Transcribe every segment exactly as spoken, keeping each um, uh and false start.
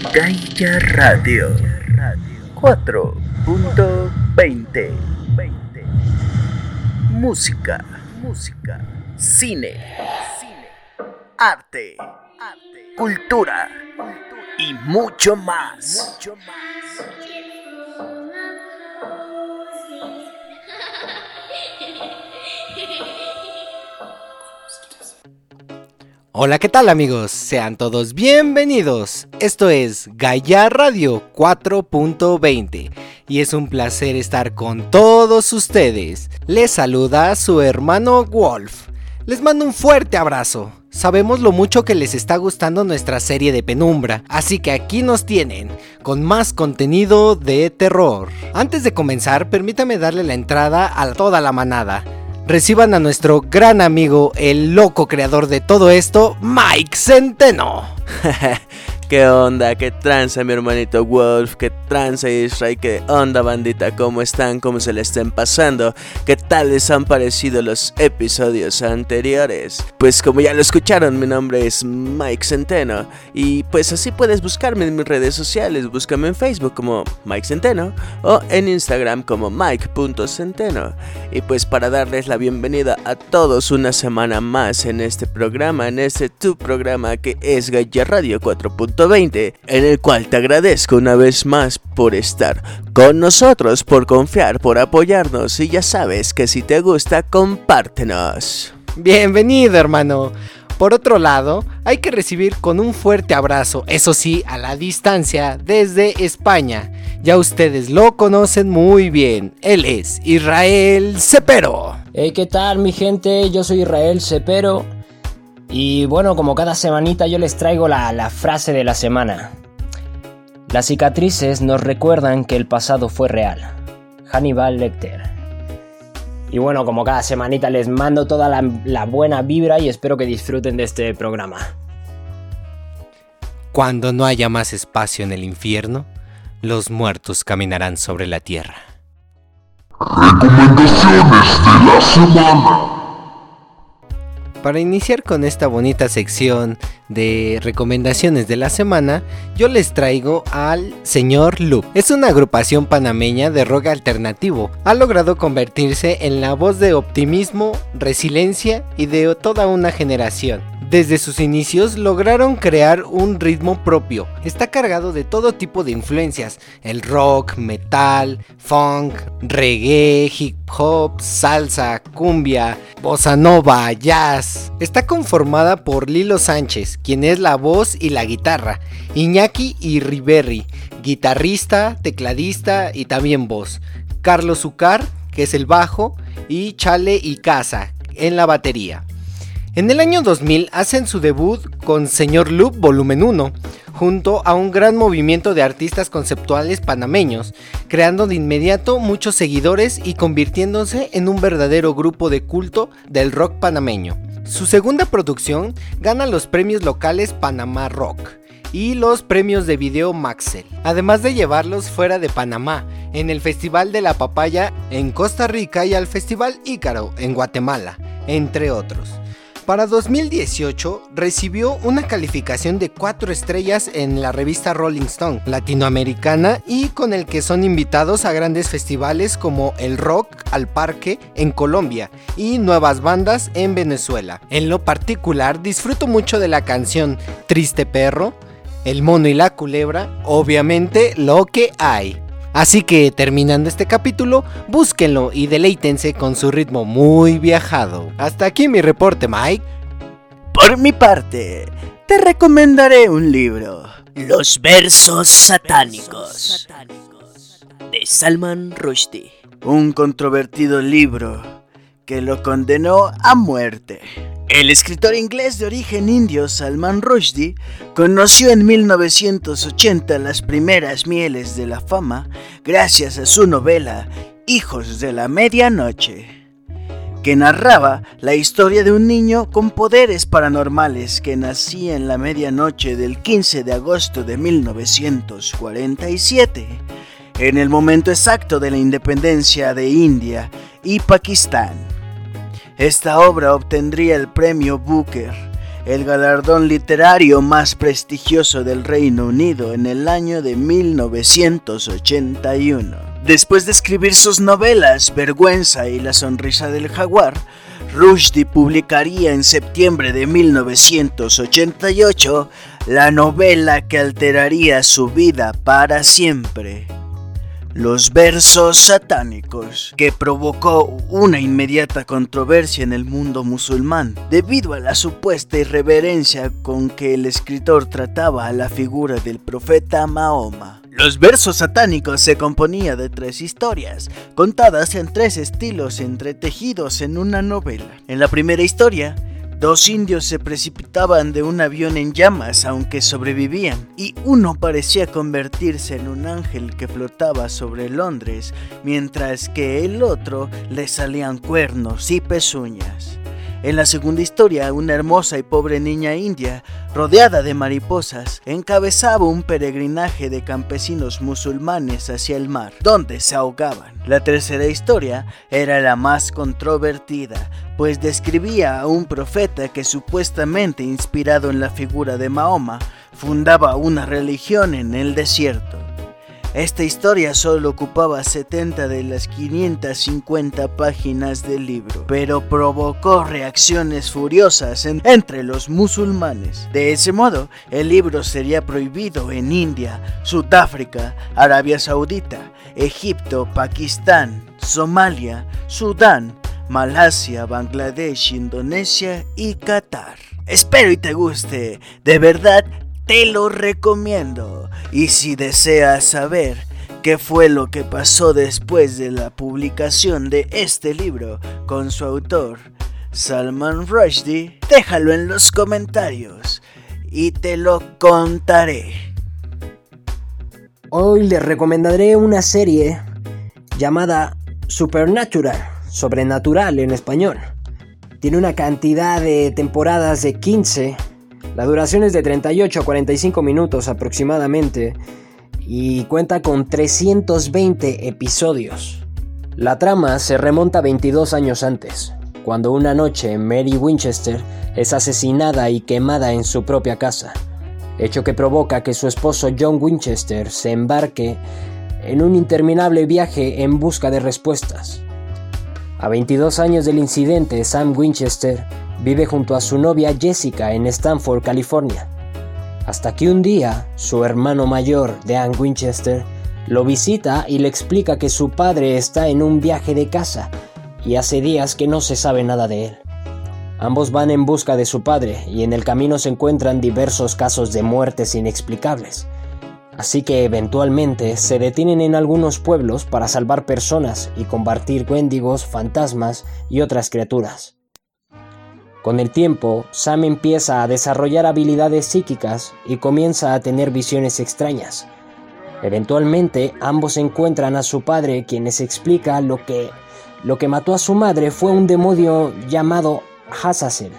Gaia Radio cuatro punto veinte. Música, música, cine, arte, cultura y mucho más. Mucho más. Hola, ¿qué tal amigos? Sean todos bienvenidos. Esto es Gaia Radio cuatro punto veinte y es un placer estar con todos ustedes. Les saluda su hermano Wolf. Les mando un fuerte abrazo. Sabemos lo mucho que les está gustando nuestra serie de Penumbra, así que aquí nos tienen, con más contenido de terror. Antes de comenzar, permítame darle la entrada a toda la manada. Reciban a nuestro gran amigo, el loco creador de todo esto, Mike Centeno. ¿Qué onda? ¿Qué tranza mi hermanito Wolf? ¿Qué tranza Israel? ¿Qué onda bandita? ¿Cómo están? ¿Cómo se le estén pasando? ¿Qué tal les han parecido los episodios anteriores? Pues como ya lo escucharon, mi nombre es Mike Centeno. Y pues así puedes buscarme en mis redes sociales. Búscame en Facebook como Mike Centeno o en Instagram como Mike punto Centeno. Y pues para darles la bienvenida a todos una semana más en este programa, en este tu programa que es Gaia Radio cuatro punto veinte, en el cual te agradezco una vez más por estar con nosotros, por confiar, por apoyarnos, y ya sabes que si te gusta, compártenos. Bienvenido, hermano. Por otro lado, hay que recibir con un fuerte abrazo, eso sí, a la distancia, desde España. Ya ustedes lo conocen muy bien, él es Israel Cepero. Hey, ¿qué tal mi gente? Yo soy Israel Cepero. Y bueno, como cada semanita yo les traigo la, la frase de la semana. Las cicatrices nos recuerdan que el pasado fue real. Hannibal Lecter. Y bueno, como cada semanita les mando toda la, la buena vibra y espero que disfruten de este programa. Cuando no haya más espacio en el infierno, los muertos caminarán sobre la tierra. Recomendaciones de la semana. Para iniciar con esta bonita sección de recomendaciones de la semana, yo les traigo al Señor Loop. Es una agrupación panameña de rock alternativo. Ha logrado convertirse en la voz de optimismo, resiliencia y de toda una generación. Desde sus inicios lograron crear un ritmo propio. Está cargado de todo tipo de influencias: el rock, metal, funk, reggae, hip hop, salsa, cumbia, bossa nova, jazz. Está conformada por Lilo Sánchez, quien es la voz y la guitarra, Iñaki Irriberri, guitarrista, tecladista y también voz, Carlos Ucar, que es el bajo, y Chale Icaza en la batería. En el año dos mil hacen su debut con Señor Loop Volumen uno, junto a un gran movimiento de artistas conceptuales panameños, creando de inmediato muchos seguidores y convirtiéndose en un verdadero grupo de culto del rock panameño. Su segunda producción gana los premios locales Panamá Rock y los premios de video Maxel, además de llevarlos fuera de Panamá, en el Festival de la Papaya en Costa Rica y al Festival Ícaro en Guatemala, entre otros. Para dos mil dieciocho recibió una calificación de cuatro estrellas en la revista Rolling Stone latinoamericana y con el que son invitados a grandes festivales como el Rock al Parque en Colombia y Nuevas Bandas en Venezuela. En lo particular disfruto mucho de la canción Triste Perro, El Mono y la Culebra, obviamente Lo que hay. Así que terminando este capítulo, búsquenlo y deleítense con su ritmo muy viajado. Hasta aquí mi reporte, Mike. Por mi parte, te recomendaré un libro, Los versos satánicos, de Salman Rushdie. Un controvertido libro que lo condenó a muerte. El escritor inglés de origen indio Salman Rushdie conoció en mil novecientos ochenta las primeras mieles de la fama gracias a su novela Hijos de la Medianoche, que narraba la historia de un niño con poderes paranormales que nacía en la medianoche del quince de agosto de mil novecientos cuarenta y siete, en el momento exacto de la independencia de India y Pakistán. Esta obra obtendría el premio Booker el galardón literario más prestigioso del Reino Unido en el año de mil novecientos ochenta y uno. Después de escribir sus novelas Vergüenza y La sonrisa del jaguar, Rushdie publicaría en septiembre de mil novecientos ochenta y ocho la novela que alteraría su vida para siempre, Los versos satánicos, que provocó una inmediata controversia en el mundo musulmán debido a la supuesta irreverencia con que el escritor trataba a la figura del profeta Mahoma. Los versos satánicos se componía de tres historias, contadas en tres estilos entretejidos en una novela. En la primera historia, dos indios se precipitaban de un avión en llamas aunque sobrevivían, y uno parecía convertirse en un ángel que flotaba sobre Londres, mientras que el otro le salían cuernos y pezuñas. En la segunda historia, una hermosa y pobre niña india, rodeada de mariposas, encabezaba un peregrinaje de campesinos musulmanes hacia el mar, donde se ahogaban. La tercera historia era la más controvertida, pues describía a un profeta que, supuestamente inspirado en la figura de Mahoma, fundaba una religión en el desierto. Esta historia solo ocupaba setenta de las quinientas cincuenta páginas del libro, pero provocó reacciones furiosas en, entre los musulmanes. De ese modo, el libro sería prohibido en India, Sudáfrica, Arabia Saudita, Egipto, Pakistán, Somalia, Sudán, Malasia, Bangladesh, Indonesia y Qatar. Espero y te guste, de verdad te lo recomiendo. Y si deseas saber qué fue lo que pasó después de la publicación de este libro con su autor, Salman Rushdie, déjalo en los comentarios y te lo contaré. Hoy les recomendaré una serie llamada Supernatural, Sobrenatural en español. Tiene una cantidad de temporadas de quince. La duración es de treinta y ocho a cuarenta y cinco minutos aproximadamente y cuenta con trescientos veinte episodios. La trama se remonta veintidós años antes, cuando una noche Mary Winchester es asesinada y quemada en su propia casa, hecho que provoca que su esposo John Winchester se embarque en un interminable viaje en busca de respuestas. A veintidós años del incidente, Sam Winchester vive junto a su novia Jessica en Stanford, California, hasta que un día su hermano mayor, Dean Winchester, lo visita y le explica que su padre está en un viaje de casa y hace días que no se sabe nada de él. Ambos van en busca de su padre y en el camino se encuentran diversos casos de muertes inexplicables, así que eventualmente se detienen en algunos pueblos para salvar personas y combatir wendigos, fantasmas y otras criaturas. Con el tiempo, Sam empieza a desarrollar habilidades psíquicas y comienza a tener visiones extrañas. Eventualmente, ambos encuentran a su padre, quien les explica lo que, lo que mató a su madre fue un demonio llamado Azazel,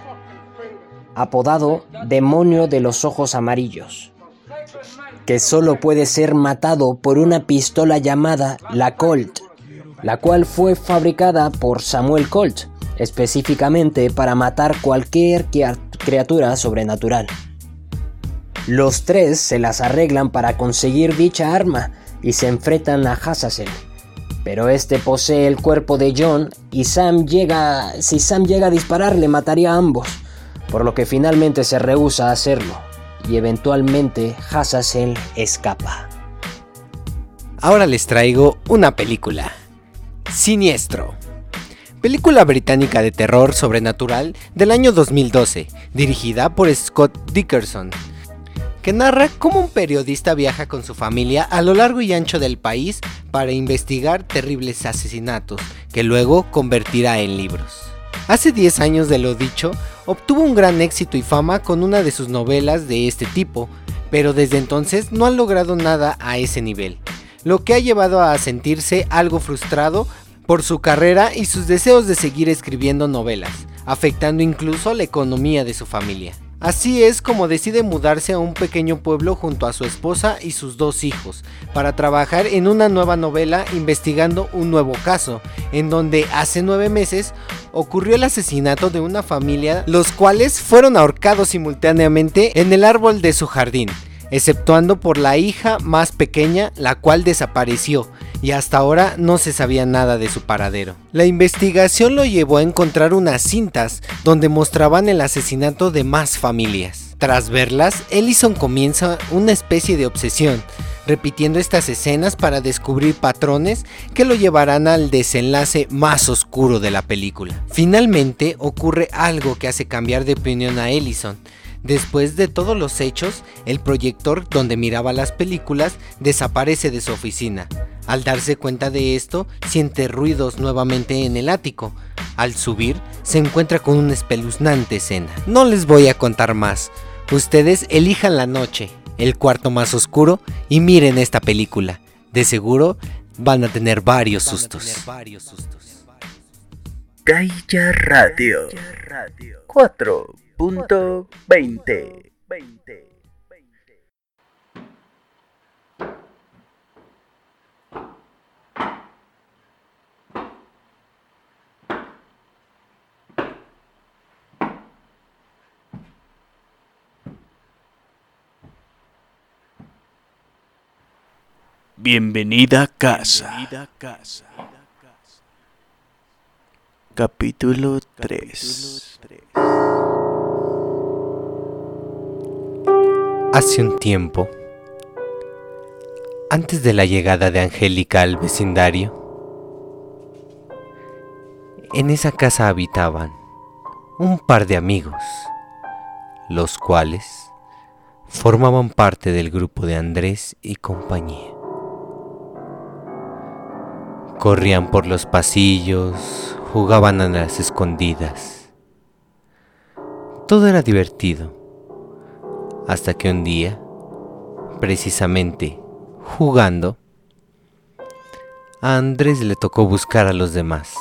apodado Demonio de los Ojos Amarillos, que solo puede ser matado por una pistola llamada la Colt, la cual fue fabricada por Samuel Colt, específicamente para matar cualquier criatura sobrenatural. Los tres se las arreglan para conseguir dicha arma y se enfrentan a Azazel, pero este posee el cuerpo de John y Sam llega, si Sam llega a dispararle mataría a ambos, por lo que finalmente se rehúsa a hacerlo y eventualmente Azazel escapa. Ahora les traigo una película, Siniestro. Película británica de terror sobrenatural del año dos mil doce, dirigida por Scott Dickerson, que narra cómo un periodista viaja con su familia a lo largo y ancho del país para investigar terribles asesinatos que luego convertirá en libros. Hace diez años de lo dicho, obtuvo un gran éxito y fama con una de sus novelas de este tipo, pero desde entonces no ha logrado nada a ese nivel, lo que ha llevado a sentirse algo frustrado por su carrera y sus deseos de seguir escribiendo novelas, afectando incluso la economía de su familia. Así es como decide mudarse a un pequeño pueblo junto a su esposa y sus dos hijos, para trabajar en una nueva novela investigando un nuevo caso, en donde hace nueve meses ocurrió el asesinato de una familia, los cuales fueron ahorcados simultáneamente en el árbol de su jardín, exceptuando por la hija más pequeña, la cual desapareció, y hasta ahora no se sabía nada de su paradero. La investigación lo llevó a encontrar unas cintas donde mostraban el asesinato de más familias. Tras verlas, Ellison comienza una especie de obsesión, repitiendo estas escenas para descubrir patrones que lo llevarán al desenlace más oscuro de la película. Finalmente ocurre algo que hace cambiar de opinión a Ellison. Después de todos los hechos, el proyector donde miraba las películas desaparece de su oficina. Al darse cuenta de esto, siente ruidos nuevamente en el ático. Al subir, se encuentra con una espeluznante escena. No les voy a contar más. Ustedes elijan la noche, el cuarto más oscuro y miren esta película. De seguro van a tener varios sustos. Gaia Radio cuatro punto veinte. Bienvenida a casa. Capítulo tres. Hace un tiempo, antes de la llegada de Angélica al vecindario, en esa casa habitaban un par de amigos, los cuales formaban parte del grupo de Andrés y compañía. Corrían por los pasillos, jugaban a las escondidas. Todo era divertido, hasta que un día, precisamente jugando, a Andrés le tocó buscar a los demás.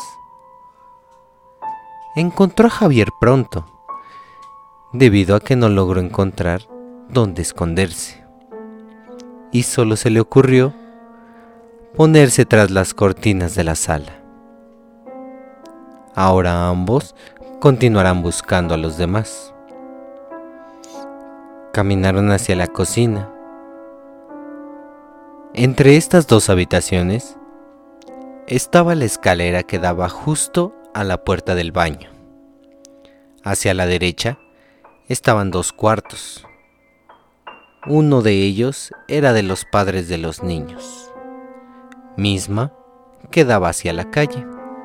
Encontró a Javier pronto, debido a que no logró encontrar dónde esconderse, y solo se le ocurrió ponerse tras las cortinas de la sala. Ahora ambos continuarán buscando a los demás. Caminaron hacia la cocina. Entre estas dos habitaciones estaba la escalera que daba justo a la puerta del baño. Hacia la derecha estaban dos cuartos. Uno de ellos era de los padres de los niños, misma que daba hacia la calle.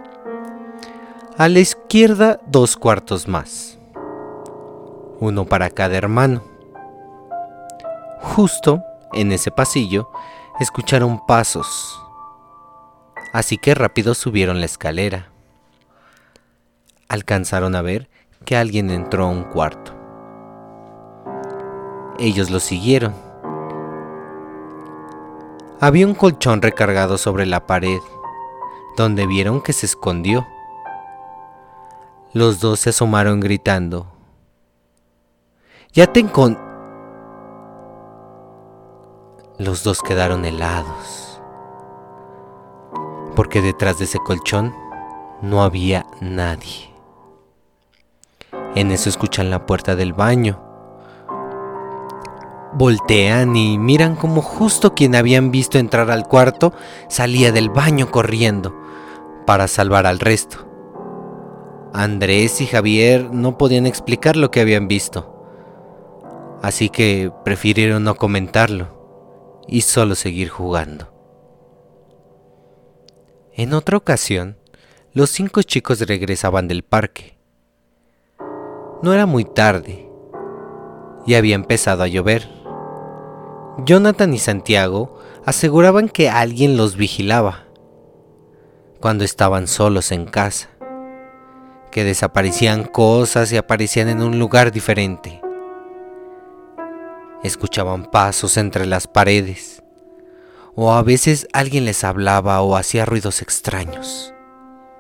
A la izquierda dos cuartos más, uno para cada hermano. Justo en ese pasillo escucharon pasos, así que rápido subieron la escalera. Alcanzaron a ver que alguien entró a un cuarto. Ellos lo siguieron. Había un colchón recargado sobre la pared, donde vieron que se escondió. Los dos se asomaron gritando: ¡Ya te encon...! Los dos quedaron helados, porque detrás de ese colchón no había nadie. En eso escuchan la puerta del baño. Voltean y miran como justo quien habían visto entrar al cuarto salía del baño corriendo para salvar al resto. Andrés y Javier no podían explicar lo que habían visto, así que prefirieron no comentarlo y solo seguir jugando. En otra ocasión, los cinco chicos regresaban del parque. No era muy tarde y había empezado a llover. Jonathan y Santiago aseguraban que alguien los vigilaba cuando estaban solos en casa, que desaparecían cosas y aparecían en un lugar diferente. Escuchaban pasos entre las paredes, o a veces alguien les hablaba o hacía ruidos extraños.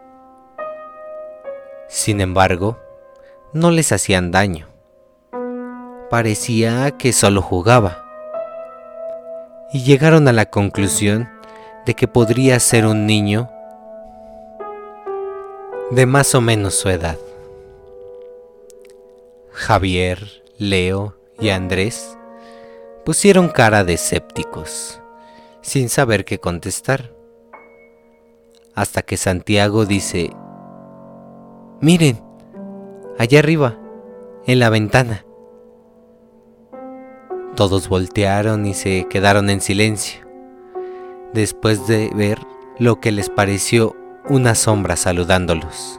Sin embargo, no les hacían daño. parecía que solo jugaba, y llegaron a la conclusión de que podría ser un niño de más o menos su edad. Javier, Leo y Andrés pusieron cara de escépticos, sin saber qué contestar, hasta que Santiago dice: «Miren, allá arriba, en la ventana». Todos voltearon y se quedaron en silencio, después de ver lo que les pareció una sombra saludándolos.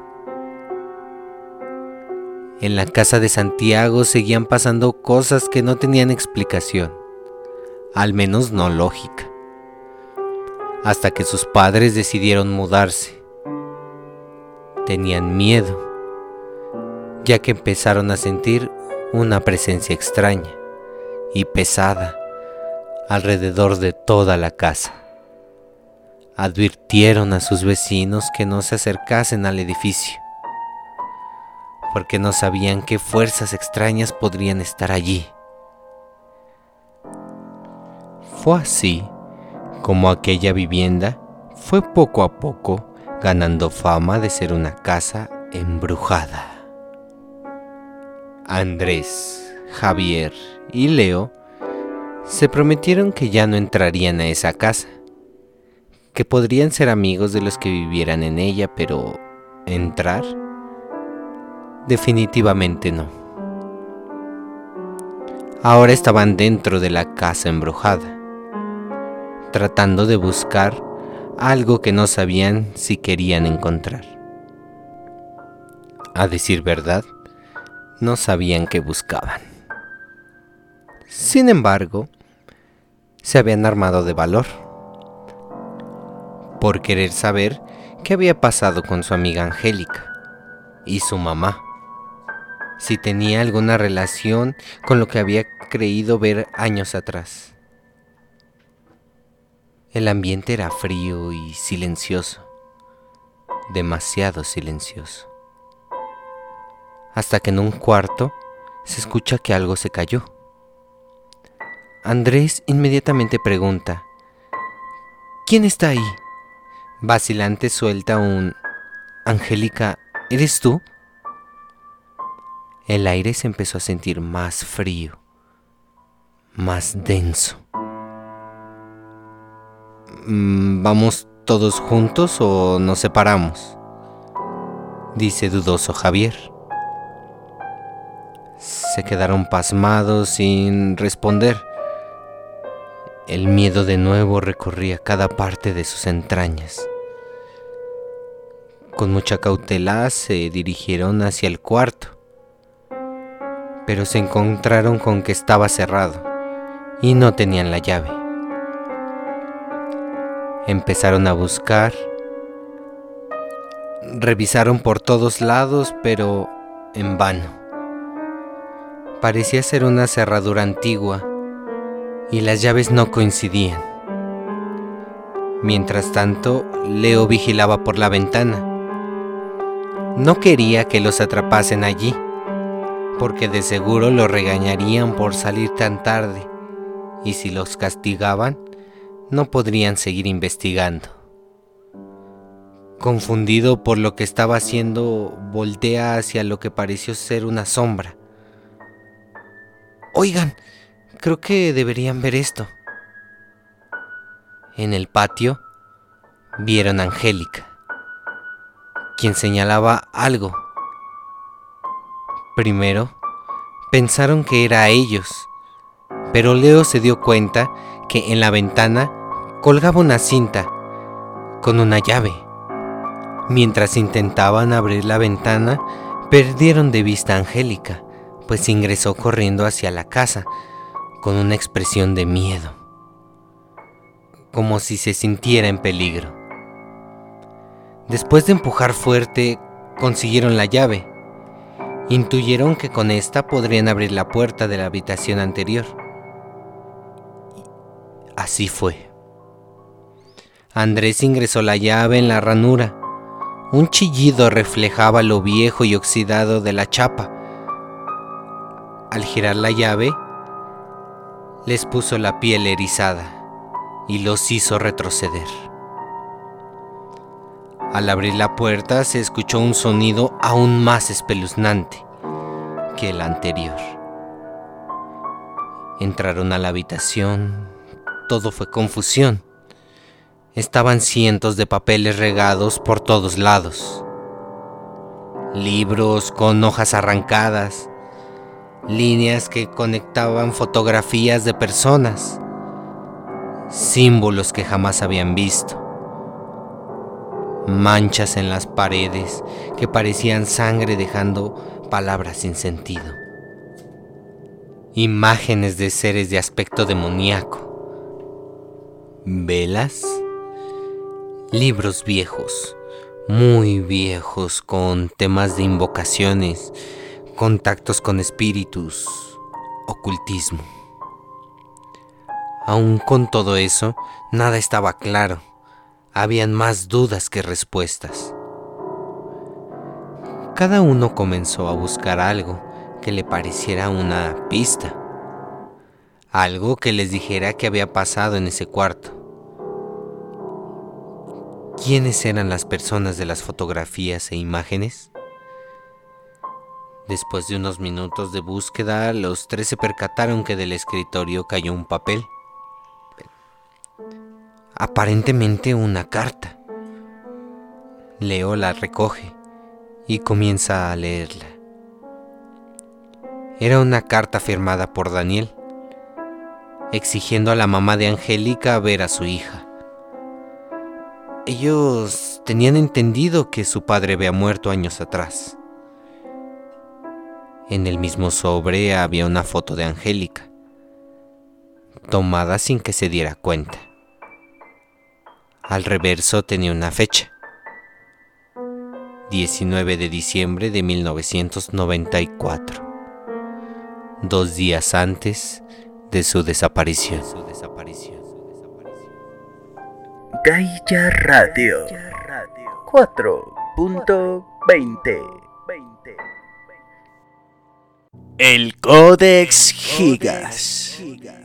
En la casa de Santiago seguían pasando cosas que no tenían explicación, al menos no lógica, hasta que sus padres decidieron mudarse. Tenían miedo, ya que empezaron a sentir una presencia extraña y pesada alrededor de toda la casa. Advirtieron a sus vecinos que no se acercasen al edificio, porque no sabían qué fuerzas extrañas podrían estar allí. Fue así como aquella vivienda fue poco a poco ganando fama de ser una casa embrujada. Andrés, Javier y Leo se prometieron que ya no entrarían a esa casa, que podrían ser amigos de los que vivieran en ella, pero ¿entrar? Definitivamente no. Ahora estaban dentro de la casa embrujada, tratando de buscar algo que no sabían si querían encontrar. A decir verdad, no sabían qué buscaban. Sin embargo, se habían armado de valor por querer saber qué había pasado con su amiga Angélica y su mamá, si tenía alguna relación con lo que había creído ver años atrás. El ambiente era frío y silencioso, demasiado silencioso, hasta que en un cuarto se escucha que algo se cayó. Andrés inmediatamente pregunta: ¿quién está ahí? Vacilante suelta un: Angélica, ¿eres tú? El aire se empezó a sentir más frío, más denso. ¿Vamos todos juntos o nos separamos?, dice dudoso Javier. Se quedaron pasmados sin responder. El miedo de nuevo recorría cada parte de sus entrañas. Con mucha cautela se dirigieron hacia el cuarto, pero se encontraron con que estaba cerrado y no tenían la llave. Empezaron a buscar, revisaron por todos lados, pero en vano. Parecía ser una cerradura antigua y las llaves no coincidían. Mientras tanto, Leo vigilaba por la ventana. No quería que los atrapasen allí, porque de seguro lo regañarían por salir tan tarde, y si los castigaban, no podrían seguir investigando. Confundido por lo que estaba haciendo, voltea hacia lo que pareció ser una sombra. «Oigan, creo que deberían ver esto». En el patio vieron a Angélica, quien señalaba algo. Primero pensaron que era a ellos, pero Leo se dio cuenta que en la ventana colgaba una cinta con una llave. Mientras intentaban abrir la ventana, perdieron de vista a Angélica, pues ingresó corriendo hacia la casa con una expresión de miedo, como si se sintiera en peligro. Después de empujar fuerte, consiguieron la llave. Intuyeron que con esta podrían abrir la puerta de la habitación anterior. Así fue. Andrés ingresó la llave en la ranura. Un chillido reflejaba lo viejo y oxidado de la chapa. al girar la llave, les puso la piel erizada y los hizo retroceder. Al abrir la puerta se escuchó un sonido aún más espeluznante que el anterior. Entraron a la habitación, todo fue confusión. Estaban cientos de papeles regados por todos lados. Libros con hojas arrancadas, líneas que conectaban fotografías de personas, símbolos que jamás habían visto, manchas en las paredes que parecían sangre dejando palabras sin sentido, imágenes de seres de aspecto demoníaco, velas, libros viejos, muy viejos, con temas de invocaciones, contactos con espíritus, ocultismo. Aún con todo eso, nada estaba claro. Habían más dudas que respuestas. Cada uno comenzó a buscar algo que le pareciera una pista, algo que les dijera qué había pasado en ese cuarto. ¿Quiénes eran las personas de las fotografías e imágenes? Después de unos minutos de búsqueda, los tres se percataron que del escritorio cayó un papel. Aparentemente una carta. Leo la recoge y comienza a leerla. Era una carta firmada por Daniel, exigiendo a la mamá de Angélica ver a su hija. Ellos tenían entendido que su padre había muerto años atrás. En el mismo sobre había una foto de Angélica, tomada sin que se diera cuenta. Al reverso tenía una fecha, diecinueve de diciembre de mil novecientos noventa y cuatro, dos días antes de su desaparición. Gaia Radio cuatro punto veinte. El Codex Gigas.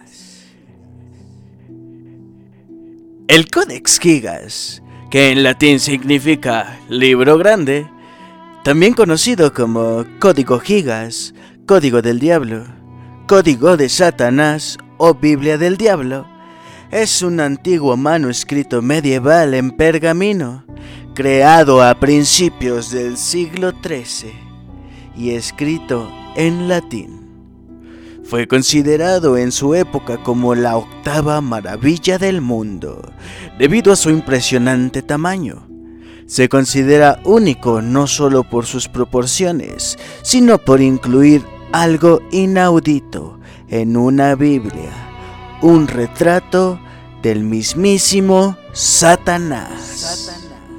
El Codex Gigas, que en latín significa libro grande, también conocido como Código Gigas, Código del Diablo, Código de Satanás o Biblia del Diablo, es un antiguo manuscrito medieval en pergamino, creado a principios del siglo trece y escrito en latín. Fue considerado en su época como la octava maravilla del mundo, debido a su impresionante tamaño. Se considera único no solo por sus proporciones, sino por incluir algo inaudito en una Biblia, un retrato del mismísimo Satanás.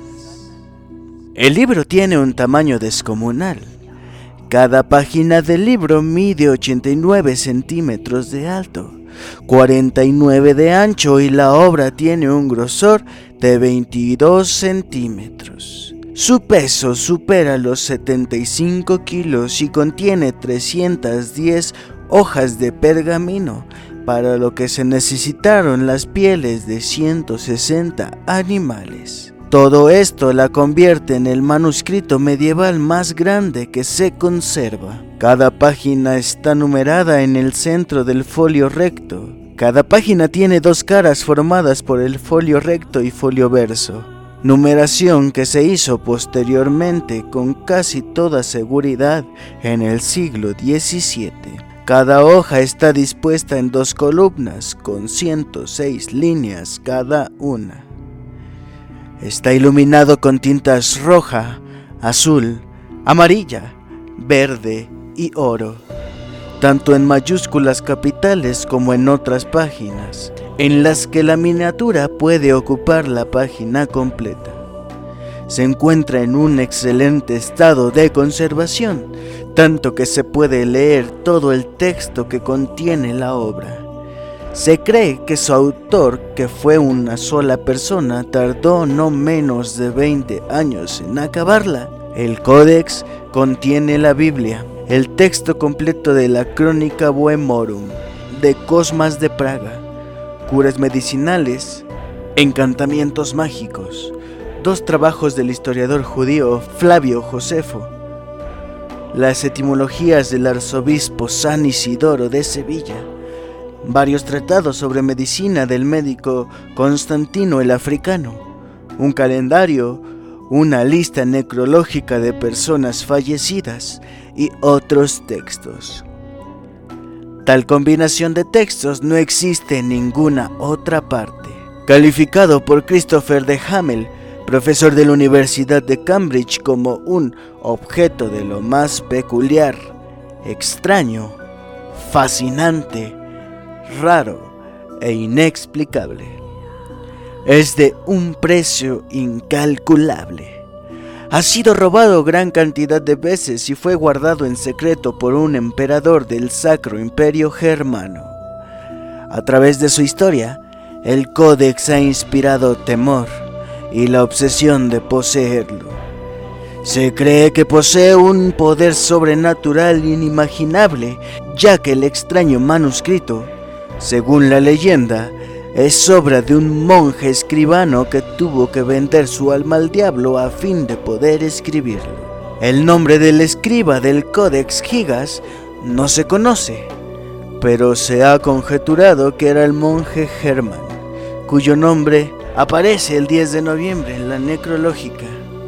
El libro tiene un tamaño descomunal. Cada página del libro mide ochenta y nueve centímetros de alto, cuarenta y nueve de ancho, y la obra tiene un grosor de veintidós centímetros. Su peso supera los setenta y cinco kilos y contiene trescientas diez hojas de pergamino, para lo que se necesitaron las pieles de ciento sesenta animales. Todo esto la convierte en el manuscrito medieval más grande que se conserva. Cada página está numerada en el centro del folio recto. Cada página tiene dos caras formadas por el folio recto y folio verso, numeración que se hizo posteriormente con casi toda seguridad en el siglo diecisiete. Cada hoja está dispuesta en dos columnas con ciento seis líneas cada una. Está iluminado con tintas roja, azul, amarilla, verde y oro, tanto en mayúsculas capitales como en otras páginas, en las que la miniatura puede ocupar la página completa. Se encuentra en un excelente estado de conservación, tanto que se puede leer todo el texto que contiene la obra. Se cree que su autor, que fue una sola persona, tardó no menos de veinte años en acabarla. El Códex contiene la Biblia, el texto completo de la Crónica Bohemorum de Cosmas de Praga, curas medicinales, encantamientos mágicos, dos trabajos del historiador judío Flavio Josefo, las etimologías del arzobispo San Isidoro de Sevilla, varios tratados sobre medicina del médico Constantino el Africano, un calendario, una lista necrológica de personas fallecidas y otros textos. Tal combinación de textos no existe en ninguna otra parte. Calificado por Christopher de Hamel, profesor de la Universidad de Cambridge, como un objeto de lo más peculiar, extraño, fascinante, raro e inexplicable. Es de un precio incalculable. Ha sido robado gran cantidad de veces y fue guardado en secreto por un emperador del Sacro Imperio Germano. A través de su historia, el Códex ha inspirado temor y la obsesión de poseerlo. Se cree que posee un poder sobrenatural inimaginable, ya que el extraño manuscrito, según la leyenda, es obra de un monje escribano que tuvo que vender su alma al diablo a fin de poder escribirlo. El nombre del escriba del Codex Gigas no se conoce, pero se ha conjeturado que era el monje Hermann, cuyo nombre aparece el diez de noviembre en la necrológica.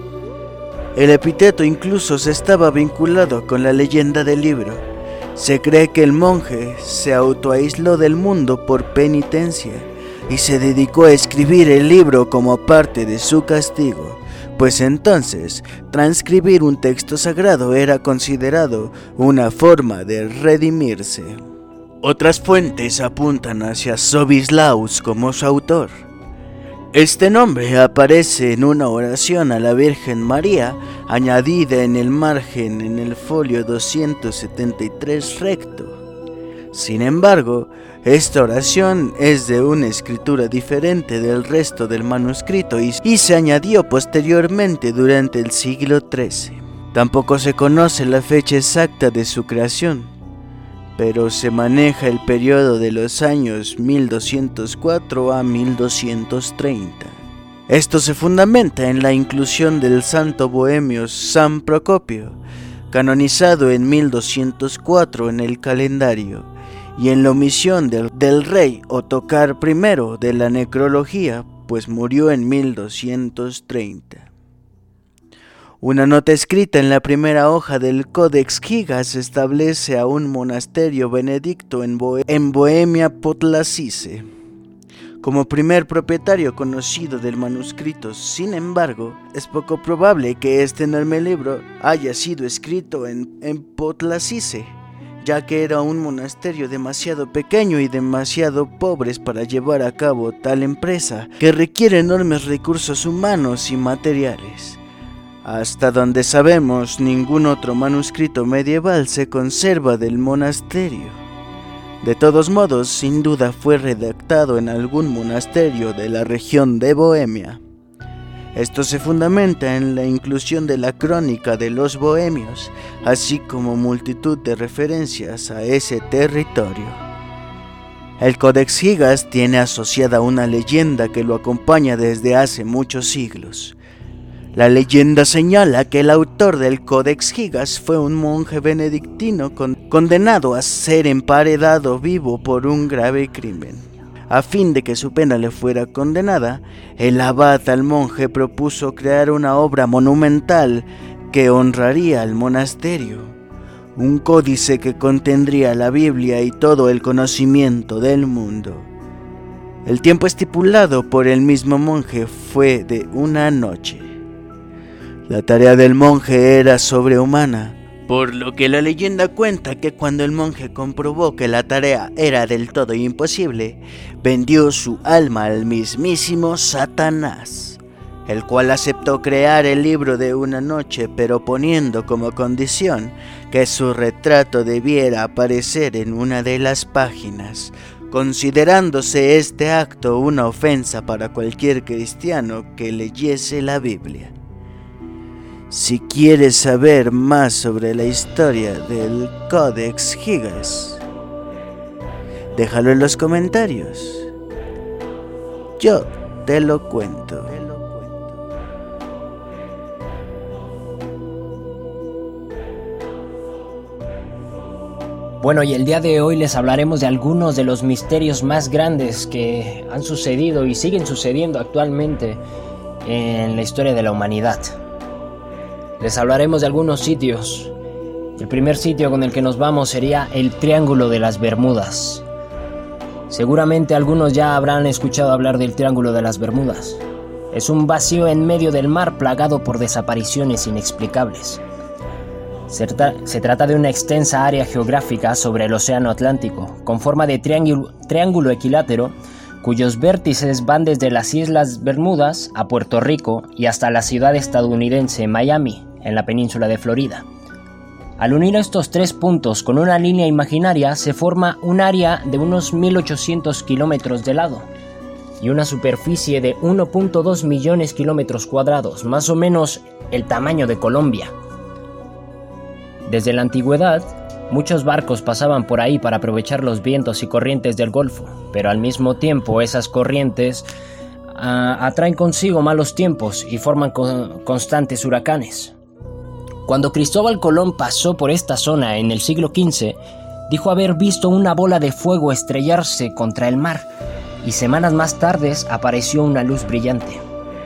El epíteto incluso se estaba vinculado con la leyenda del libro. Se cree que el monje se autoaisló del mundo por penitencia y se dedicó a escribir el libro como parte de su castigo, pues entonces transcribir un texto sagrado era considerado una forma de redimirse. Otras fuentes apuntan hacia Sobislaus como su autor. Este nombre aparece en una oración a la Virgen María, añadida en el margen en el folio doscientos setenta y tres recto. Sin embargo, esta oración es de una escritura diferente del resto del manuscrito y, y se añadió posteriormente durante el siglo trece. Tampoco se conoce la fecha exacta de su creación, pero se maneja el periodo de los años mil doscientos cuatro a mil doscientos treinta. Esto se fundamenta en la inclusión del santo bohemio San Procopio, canonizado en mil doscientos cuatro en el calendario, y en la omisión del, del rey Ottokar I de la necrología, pues murió en mil doscientos treinta. Una nota escrita en la primera hoja del Codex Gigas establece a un monasterio benedicto en, Bo- en Bohemia Podlasice como primer propietario conocido del manuscrito. Sin embargo, es poco probable que este enorme libro haya sido escrito en, en Podlasice, ya que era un monasterio demasiado pequeño y demasiado pobres para llevar a cabo tal empresa, que requiere enormes recursos humanos y materiales. Hasta donde sabemos, ningún otro manuscrito medieval se conserva del monasterio. De todos modos, sin duda fue redactado en algún monasterio de la región de Bohemia. Esto se fundamenta en la inclusión de la crónica de los bohemios, así como multitud de referencias a ese territorio. El Codex Gigas tiene asociada una leyenda que lo acompaña desde hace muchos siglos. La leyenda señala que el autor del Codex Gigas fue un monje benedictino con- condenado a ser emparedado vivo por un grave crimen. A fin de que su pena le fuera condenada, el abad al monje propuso crear una obra monumental que honraría al monasterio, un códice que contendría la Biblia y todo el conocimiento del mundo. El tiempo estipulado por el mismo monje fue de una noche. La tarea del monje era sobrehumana, por lo que la leyenda cuenta que cuando el monje comprobó que la tarea era del todo imposible, vendió su alma al mismísimo Satanás, el cual aceptó crear el libro de una noche, pero poniendo como condición que su retrato debiera aparecer en una de las páginas, considerándose este acto una ofensa para cualquier cristiano que leyese la Biblia. Si quieres saber más sobre la historia del Codex Gigas, déjalo en los comentarios. Yo te lo cuento. Bueno, y el día de hoy les hablaremos de algunos de los misterios más grandes que han sucedido y siguen sucediendo actualmente en la historia de la humanidad. Les hablaremos de algunos sitios. El primer sitio con el que nos vamos sería el Triángulo de las Bermudas. Seguramente algunos ya habrán escuchado hablar del Triángulo de las Bermudas. Es un vacío en medio del mar plagado por desapariciones inexplicables. Se, tra- se trata de una extensa área geográfica sobre el Océano Atlántico, con forma de triángulo, triángulo equilátero, cuyos vértices van desde las Islas Bermudas a Puerto Rico y hasta la ciudad estadounidense Miami, en la península de Florida. Al unir estos tres puntos con una línea imaginaria, se forma un área de unos mil ochocientos kilómetros de lado y una superficie de uno punto dos millones de kilómetros cuadrados, más o menos el tamaño de Colombia. Desde la antigüedad, muchos barcos pasaban por ahí para aprovechar los vientos y corrientes del Golfo, pero al mismo tiempo esas corrientes uh, atraen consigo malos tiempos y forman co- constantes huracanes. Cuando Cristóbal Colón pasó por esta zona en el siglo quince, dijo haber visto una bola de fuego estrellarse contra el mar, y semanas más tarde apareció una luz brillante.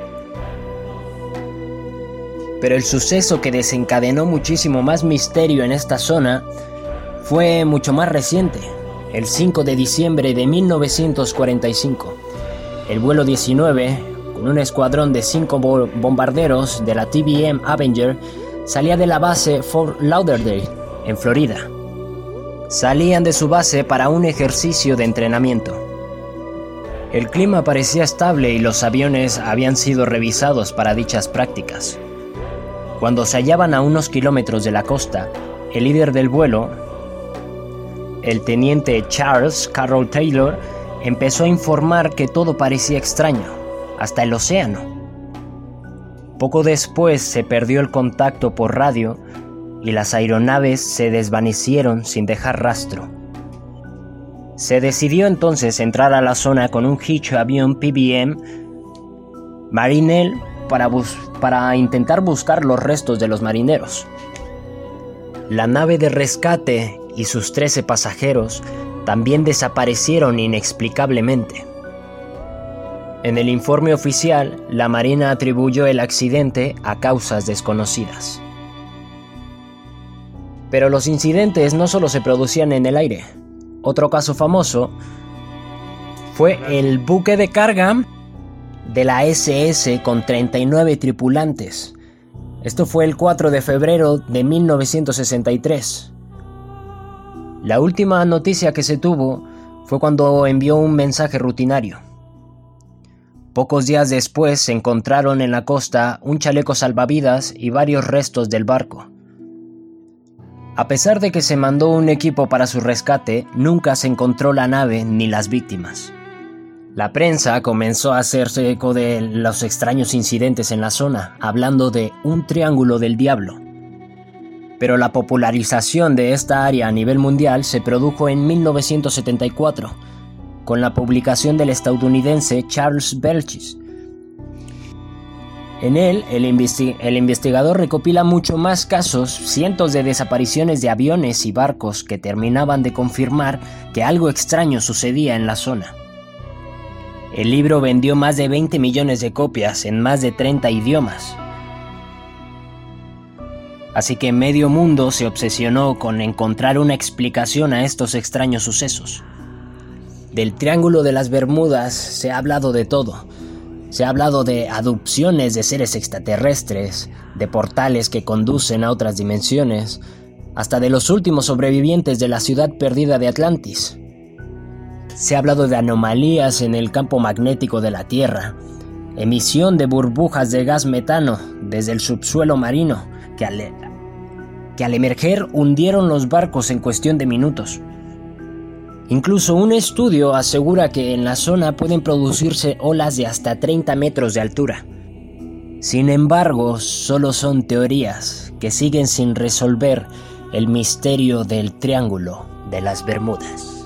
Pero el suceso que desencadenó muchísimo más misterio en esta zona fue mucho más reciente, el cinco de diciembre de mil novecientos cuarenta y cinco. El vuelo diecinueve, con un escuadrón de cinco bombarderos de la T B M Avenger, salía de la base Fort Lauderdale, en Florida. Salían de su base para un ejercicio de entrenamiento. El clima parecía estable y los aviones habían sido revisados para dichas prácticas. Cuando se hallaban a unos kilómetros de la costa, el líder del vuelo, el teniente Charles Carroll Taylor, empezó a informar que todo parecía extraño, hasta el océano. Poco después se perdió el contacto por radio y las aeronaves se desvanecieron sin dejar rastro. Se decidió entonces entrar a la zona con un Hitch avión P B M Marinelle para, bus- para intentar buscar los restos de los marineros. La nave de rescate y sus trece pasajeros también desaparecieron inexplicablemente. En el informe oficial, la Marina atribuyó el accidente a causas desconocidas. Pero los incidentes no solo se producían en el aire. Otro caso famoso fue el buque de carga de la S S con treinta y nueve tripulantes. Esto fue el cuatro de febrero de mil novecientos sesenta y tres. La última noticia que se tuvo fue cuando envió un mensaje rutinario. Pocos días después se encontraron en la costa un chaleco salvavidas y varios restos del barco. A pesar de que se mandó un equipo para su rescate, nunca se encontró la nave ni las víctimas. La prensa comenzó a hacerse eco de los extraños incidentes en la zona, hablando de un triángulo del diablo. Pero la popularización de esta área a nivel mundial se produjo en mil novecientos setenta y cuatro, con la publicación del estadounidense Charles Belchis. En él, el, investi- el investigador recopila mucho más casos, cientos de desapariciones de aviones y barcos que terminaban de confirmar que algo extraño sucedía en la zona. El libro vendió más de veinte millones de copias en más de treinta idiomas. Así que medio mundo se obsesionó con encontrar una explicación a estos extraños sucesos. Del Triángulo de las Bermudas se ha hablado de todo. Se ha hablado de abducciones de seres extraterrestres, de portales que conducen a otras dimensiones, hasta de los últimos sobrevivientes de la ciudad perdida de Atlantis. Se ha hablado de anomalías en el campo magnético de la Tierra, emisión de burbujas de gas metano desde el subsuelo marino que al, que al emerger hundieron los barcos en cuestión de minutos. Incluso un estudio asegura que en la zona pueden producirse olas de hasta treinta metros de altura. Sin embargo, solo son teorías que siguen sin resolver el misterio del Triángulo de las Bermudas.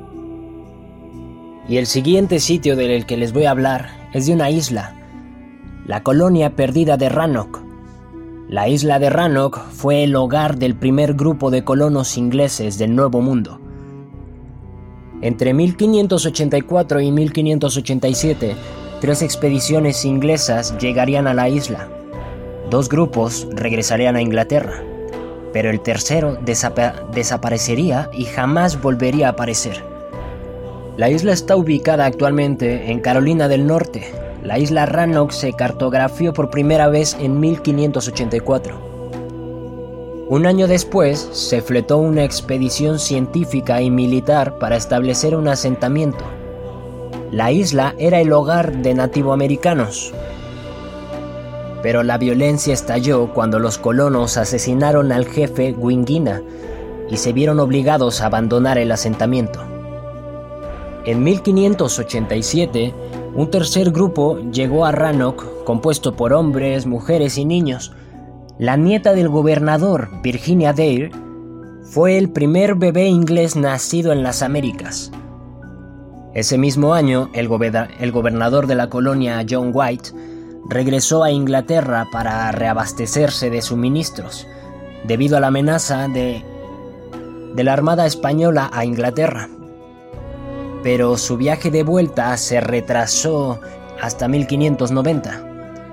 Y el siguiente sitio del que les voy a hablar es de una isla, la colonia perdida de Roanoke. La isla de Roanoke fue el hogar del primer grupo de colonos ingleses del Nuevo Mundo. Entre mil quinientos ochenta y cuatro y mil quinientos ochenta y siete, tres expediciones inglesas llegarían a la isla. Dos grupos regresarían a Inglaterra, pero el tercero desapa- desaparecería y jamás volvería a aparecer. La isla está ubicada actualmente en Carolina del Norte. La isla Roanoke se cartografió por primera vez en mil quinientos ochenta y cuatro. Un año después, se fletó una expedición científica y militar para establecer un asentamiento. La isla era el hogar de nativoamericanos. Pero la violencia estalló cuando los colonos asesinaron al jefe Wingina y se vieron obligados a abandonar el asentamiento. En mil quinientos ochenta y siete, un tercer grupo llegó a Roanoke, compuesto por hombres, mujeres y niños. La nieta del gobernador, Virginia Dare, fue el primer bebé inglés nacido en las Américas. Ese mismo año, el, gober- el gobernador de la colonia, John White, regresó a Inglaterra para reabastecerse de suministros, debido a la amenaza de, de la Armada Española a Inglaterra. Pero su viaje de vuelta se retrasó hasta mil quinientos noventa.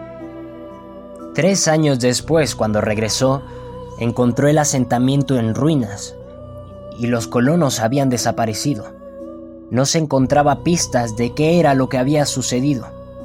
Tres años después, cuando regresó, encontró el asentamiento en ruinas y los colonos habían desaparecido. No se encontraba pistas de qué era lo que había sucedido.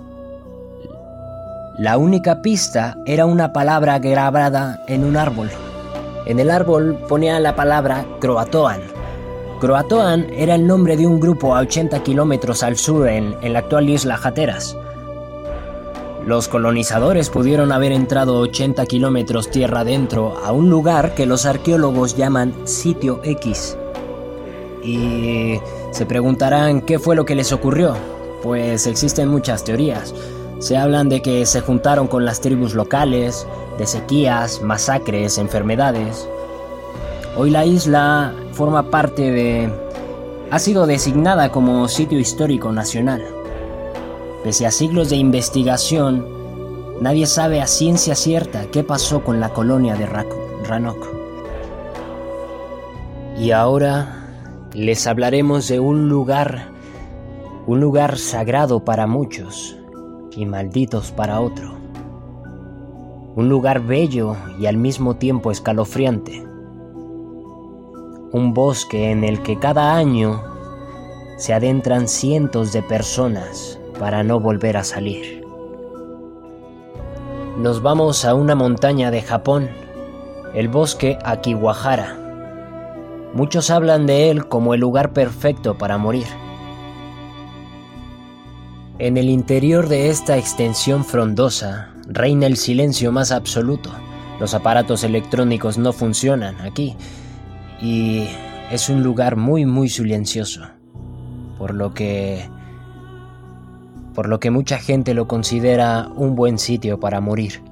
La única pista era una palabra grabada en un árbol. En el árbol ponía la palabra Croatoan. Croatoan era el nombre de un grupo a ochenta kilómetros al sur en, en la actual isla Hatteras. Los colonizadores pudieron haber entrado ochenta kilómetros tierra adentro a un lugar que los arqueólogos llaman Sitio X. Y se preguntarán qué fue lo que les ocurrió. Pues existen muchas teorías. Se hablan de que se juntaron con las tribus locales, de sequías, masacres, enfermedades. Hoy la isla forma parte de... ha sido designada como sitio histórico nacional. Pese a siglos de investigación, nadie sabe a ciencia cierta qué pasó con la colonia de Roanoke. Y ahora les hablaremos de un lugar, un lugar sagrado para muchos y malditos para otro. Un lugar bello y al mismo tiempo escalofriante. Un bosque en el que cada año se adentran cientos de personas para no volver a salir. Nos vamos a una montaña de Japón, el bosque Akiwahara. Muchos hablan de él como el lugar perfecto para morir. En el interior de esta extensión frondosa reina el silencio más absoluto. Los aparatos electrónicos no funcionan aquí y es un lugar muy muy silencioso, por lo que por lo que mucha gente lo considera un buen sitio para morir.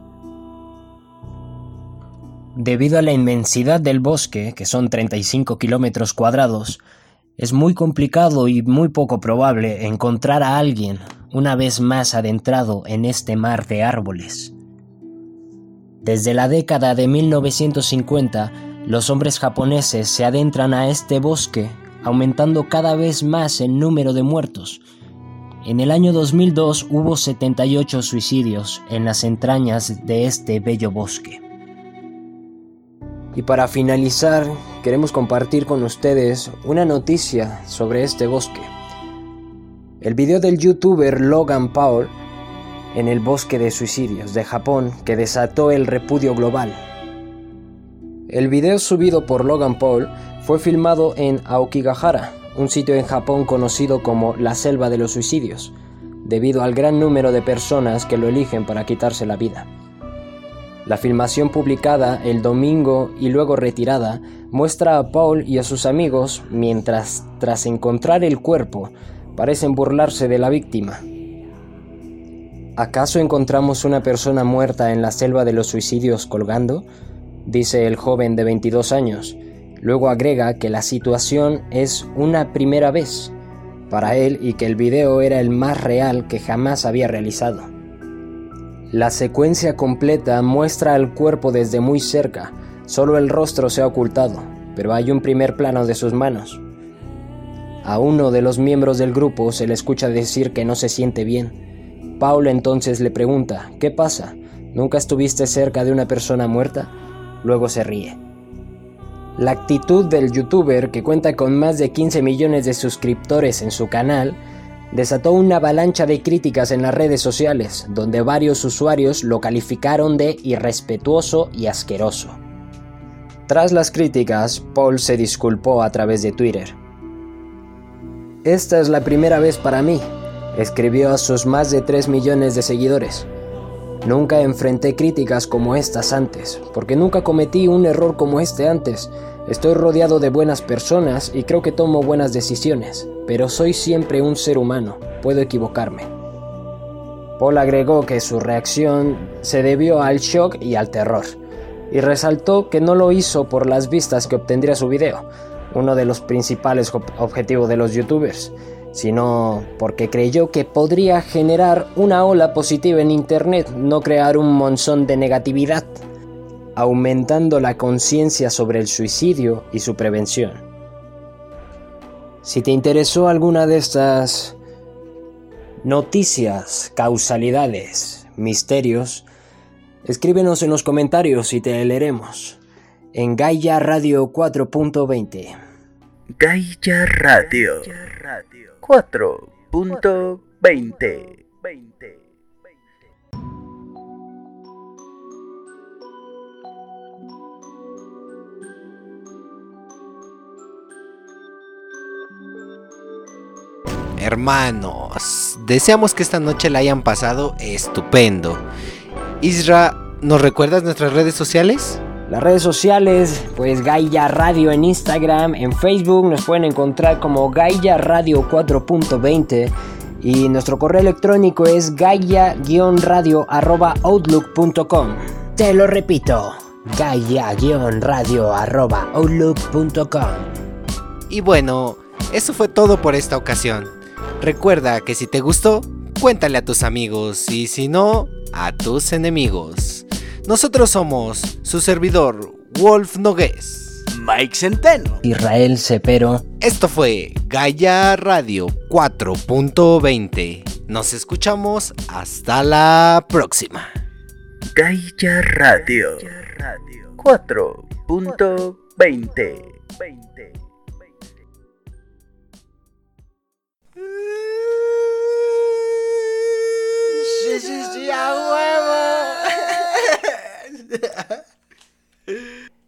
Debido a la inmensidad del bosque, que son treinta y cinco kilómetros cuadrados, es muy complicado y muy poco probable encontrar a alguien una vez más adentrado en este mar de árboles. Desde la década de mil novecientos cincuenta, los hombres japoneses se adentran a este bosque, aumentando cada vez más el número de muertos. En el año dos mil dos hubo setenta y ocho suicidios en las entrañas de este bello bosque. Y para finalizar, queremos compartir con ustedes una noticia sobre este bosque. El video del youtuber Logan Paul en el bosque de suicidios de Japón que desató el repudio global. El video subido por Logan Paul fue filmado en Aokigahara, un sitio en Japón conocido como la selva de los suicidios, debido al gran número de personas que lo eligen para quitarse la vida. La filmación publicada el domingo y luego retirada muestra a Paul y a sus amigos mientras, tras encontrar el cuerpo, parecen burlarse de la víctima. ¿Acaso encontramos una persona muerta en la selva de los suicidios colgando?, dice el joven de veintidós años. Luego agrega que la situación es una primera vez para él y que el video era el más real que jamás había realizado. La secuencia completa muestra al cuerpo desde muy cerca, solo el rostro se ha ocultado, pero hay un primer plano de sus manos. A uno de los miembros del grupo se le escucha decir que no se siente bien. Paul entonces le pregunta: ¿qué pasa? ¿Nunca estuviste cerca de una persona muerta? Luego se ríe. La actitud del youtuber, que cuenta con más de quince millones de suscriptores en su canal, desató una avalancha de críticas en las redes sociales, donde varios usuarios lo calificaron de irrespetuoso y asqueroso. Tras las críticas, Paul se disculpó a través de Twitter. Esta es la primera vez para mí, escribió a sus más de tres millones de seguidores. Nunca enfrenté críticas como estas antes, porque nunca cometí un error como este antes. Estoy rodeado de buenas personas y creo que tomo buenas decisiones, pero soy siempre un ser humano, puedo equivocarme. Paul agregó que su reacción se debió al shock y al terror, y resaltó que no lo hizo por las vistas que obtendría su video, uno de los principales objetivos de los youtubers, sino porque creyó que podría generar una ola positiva en internet, no crear un monzón de negatividad, aumentando la conciencia sobre el suicidio y su prevención. Si te interesó alguna de estas noticias, causalidades, misterios, escríbenos en los comentarios y te leeremos en Gaia Radio cuatro punto veinte. Gaia Radio cuatro punto veinte. Hermanos, deseamos que esta noche la hayan pasado estupendo. Isra, ¿nos recuerdas nuestras redes sociales? Las redes sociales, pues Gaia Radio en Instagram, en Facebook nos pueden encontrar como Gaia Radio cuatro punto veinte y nuestro correo electrónico es gaia radio arroba outlook punto com. Te lo repito, gaia radio arroba outlook punto com. Y bueno, eso fue todo por esta ocasión. Recuerda que si te gustó, cuéntale a tus amigos y si no, a tus enemigos. Nosotros somos su servidor, Wolf Nogués, Mike Centeno, Israel Cepero. Esto fue Gaia Radio cuatro punto veinte. Nos escuchamos hasta la próxima. Gaia Radio cuatro punto veinte. Sí, sí, sí, a huevo.